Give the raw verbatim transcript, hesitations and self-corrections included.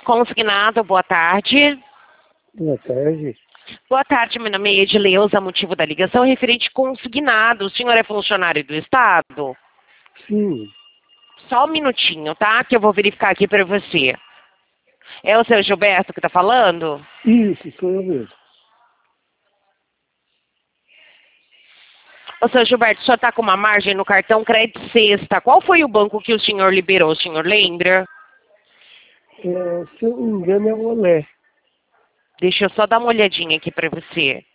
Consignado, boa tarde. Boa tarde. Boa tarde, meu nome é Edileuza, motivo da ligação referente consignado. O senhor é funcionário do Estado? Sim. Só um minutinho, tá? Que eu vou verificar aqui para você. É o seu Gilberto que tá falando? Isso, sou eu mesmo. Ô, seu Gilberto, o senhor tá com uma margem no cartão crédito sexta. Qual foi o banco que o senhor liberou, o senhor lembra? É, se eu não me engano é o Olé. Deixa eu só dar uma olhadinha aqui para você.